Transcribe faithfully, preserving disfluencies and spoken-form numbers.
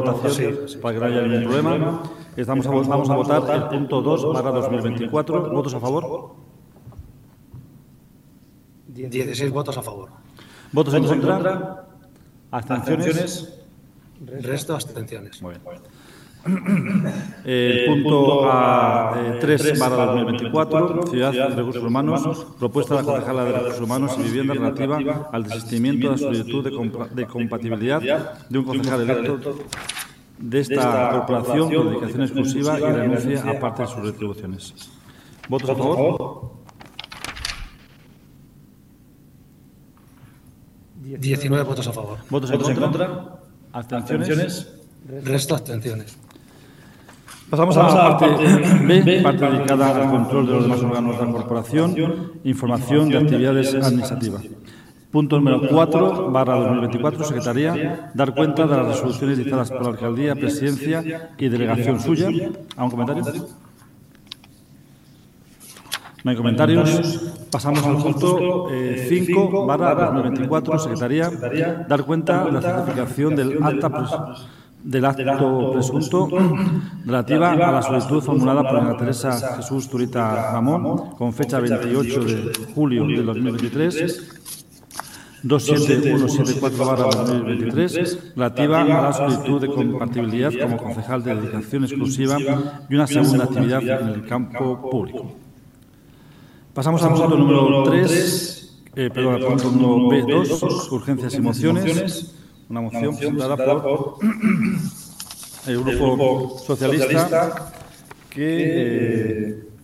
votación Sí, sí. para que no haya ningún problema. Estamos a, vamos a votar el punto dos barra dos mil veinticuatro. ¿Votos a favor? dieciséis votos a favor. ¿Votos en contra? ¿Abstenciones? Resto, abstenciones. Muy bien. El punto A tres barra dos mil veinticuatro, Ciudad y Recursos Humanos, propuesta de la concejala de Recursos Humanos y Vivienda relativa al desistimiento de la solicitud de, compa de compatibilidad de un concejal electo de esta corporación con dedicación exclusiva y renuncia a parte de sus retribuciones. ¿Votos a favor? diecinueve votos a favor. ¿Votos en contra? ¿Abstenciones? Resto, abstenciones. Pasamos a la parte B, parte dedicada al control de los demás órganos de la corporación, información de actividades administrativas. Punto número cuatro, barra dos mil veinticuatro, Secretaría, dar cuenta de las resoluciones dictadas por la Alcaldía, Presidencia y Delegación suya. ¿Algún comentario? No hay comentarios. Pasamos al punto cinco, barra dos mil veinticuatro, Secretaría, dar cuenta de la certificación del acta pres del acto presunto relativa a la solicitud formulada por Ana Teresa Jesús Zurita Ramón con fecha veintiocho de julio de dos mil veintitrés, dos siete uno siete cuatro barra dos mil veintitrés, relativa a la solicitud de compatibilidad como concejal de dedicación exclusiva y una segunda actividad en el campo público. Pasamos al punto número tres, eh, perdón, al punto número B dos, urgencias y mociones. Una moción presentada por el Grupo Socialista que eh,